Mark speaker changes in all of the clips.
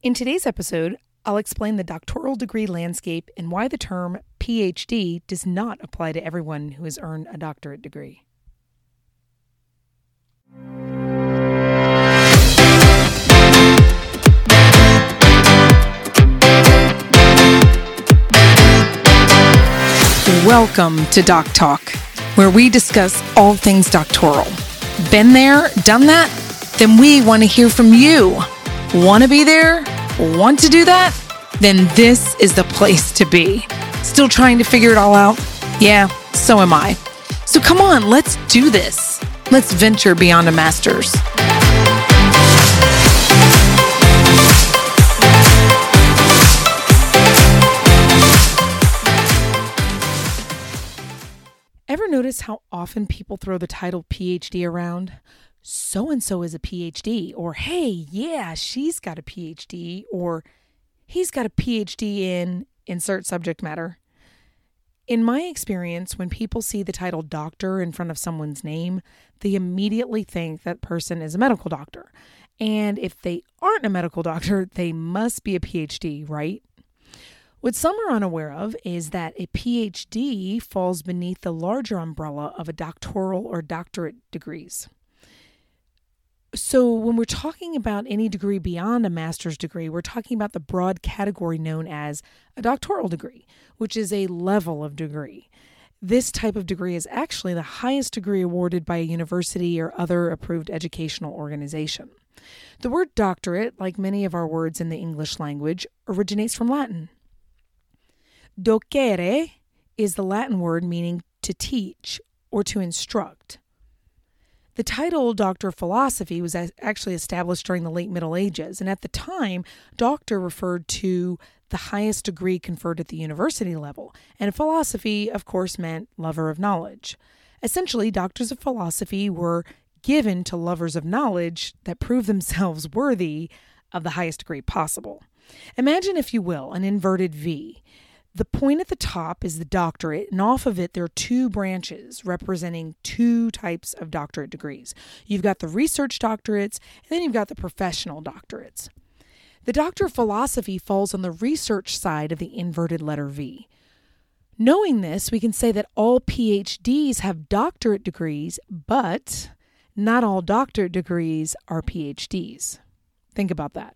Speaker 1: In today's episode, I'll explain the doctoral degree landscape and why the term PhD does not apply to everyone who has earned a doctorate degree. Welcome to Doc Talk, where we discuss all things doctoral. Been there, done that? Then we want to hear from you. Want to be there? Want to do that? Then this is the place to be. Still trying to figure it all out? Yeah, so am I. So come on, let's do this. Let's venture beyond a master's. Ever notice how often people throw the title PhD around? So-and-so is a PhD, or hey, yeah, she's got a PhD, or he's got a PhD in insert subject matter. In my experience, when people see the title doctor in front of someone's name, they immediately think that person is a medical doctor. And if they aren't a medical doctor, they must be a PhD, right? What some are unaware of is that a PhD falls beneath the larger umbrella of a doctoral or doctorate degrees. So when we're talking about any degree beyond a master's degree, we're talking about the broad category known as a doctoral degree, which is a level of degree. This type of degree is actually the highest degree awarded by a university or other approved educational organization. The word doctorate, like many of our words in the English language, originates from Latin. Docere is the Latin word meaning to teach or to instruct. The title Doctor of Philosophy was actually established during the late Middle Ages, and at the time, doctor referred to the highest degree conferred at the university level, and philosophy, of course, meant lover of knowledge. Essentially, doctors of philosophy were given to lovers of knowledge that proved themselves worthy of the highest degree possible. Imagine, if you will, an inverted V. The point at the top is the doctorate, and off of it there are two branches representing two types of doctorate degrees. You've got the research doctorates, and then you've got the professional doctorates. The Doctor of Philosophy falls on the research side of the inverted letter V. Knowing this, we can say that all PhDs have doctorate degrees, but not all doctorate degrees are PhDs. Think about that.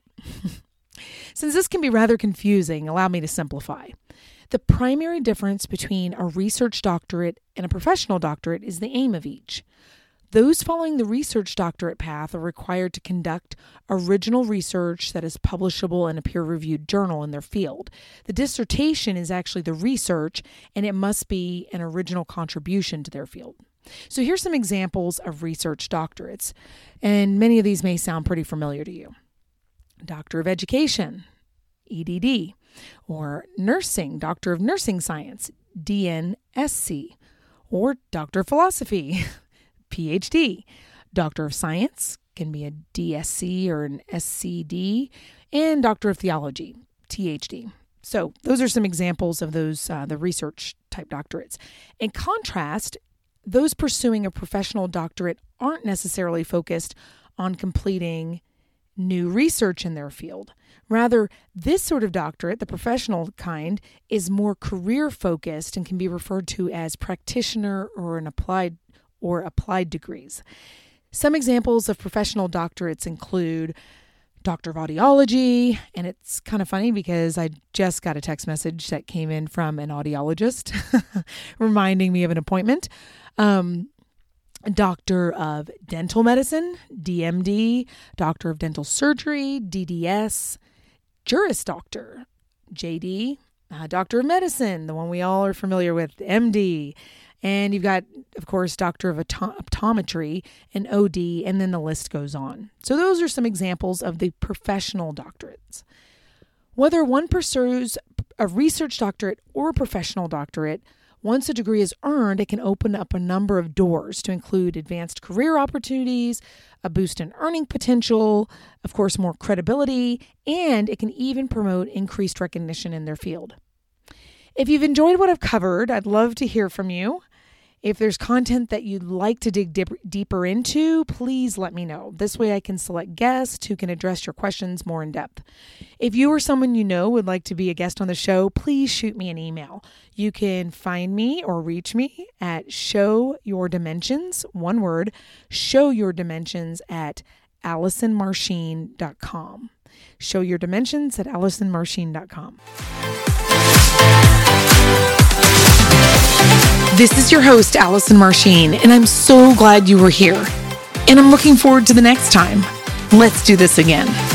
Speaker 1: Since this can be rather confusing, allow me to simplify. The primary difference between a research doctorate and a professional doctorate is the aim of each. Those following the research doctorate path are required to conduct original research that is publishable in a peer-reviewed journal in their field. The dissertation is actually the research, and it must be an original contribution to their field. So here's some examples of research doctorates, and many of these may sound pretty familiar to you. Doctor of Education, EDD, or Nursing, Doctor of Nursing Science, DNSC, or Doctor of Philosophy, PhD. Doctor of Science can be a DSC or an SCD, and Doctor of Theology, THD. So those are some examples of those, the research type doctorates. In contrast, those pursuing a professional doctorate aren't necessarily focused on completing new research in their field. Rather, this sort of doctorate, the professional kind, is more career-focused and can be referred to as practitioner or applied degrees. Some examples of professional doctorates include Doctor of Audiology, and it's kind of funny because I just got a text message that came in from an audiologist reminding me of an appointment. Doctor of Dental Medicine, DMD, Doctor of Dental Surgery, DDS, Juris Doctor, JD, Doctor of Medicine, the one we all are familiar with, MD, and you've got, of course, Doctor of Optometry, and OD, and then the list goes on. So those are some examples of the professional doctorates. Whether one pursues a research doctorate or a professional doctorate, once a degree is earned, it can open up a number of doors to include advanced career opportunities, a boost in earning potential, of course, more credibility, and it can even promote increased recognition in their field. If you've enjoyed what I've covered, I'd love to hear from you. If there's content that you'd like to dig deeper into, please let me know. This way I can select guests who can address your questions more in depth. If you or someone you know would like to be a guest on the show, please shoot me an email. You can find me or reach me at showyourdimensions, one word, showyourdimensions at AllisonMarchine.com. Showyourdimensions at AllisonMarchine.com. This is your host, Allison Marchine, and I'm so glad you were here. And I'm looking forward to the next time. Let's do this again.